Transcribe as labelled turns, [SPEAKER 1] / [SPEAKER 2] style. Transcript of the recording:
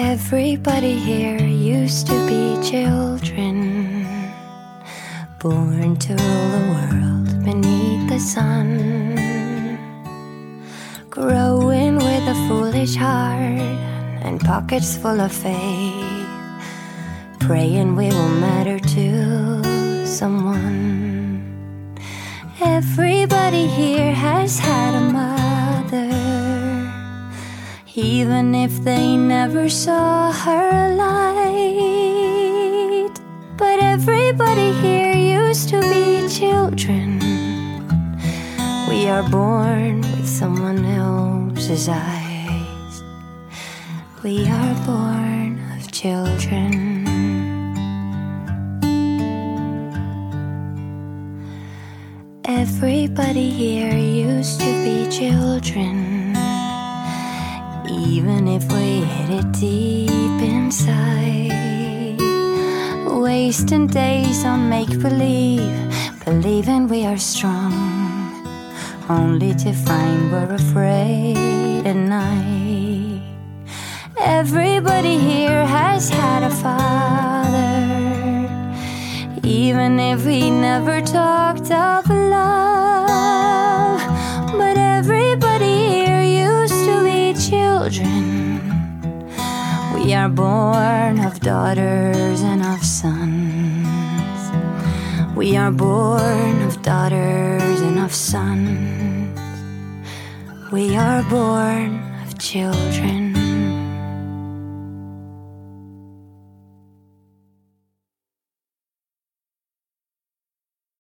[SPEAKER 1] Everybody here used to be children, born to rule the world beneath the sun, growing with a foolish heart and pockets full of faith, praying we will matter to someone. Everybody here has had a mother, even if they never saw her light. But everybody here used to be children. We are born with someone else's eyes. We are born of children. Everybody here used to be children, even if we hid it deep inside, wasting days on make-believe, believing we are strong, only to find we're afraid at night. Everybody here has had a father, even if we never talked of love. But everybody here used to be children. We are born of daughters and of sons. We are born of daughters and of sons. We are born of children.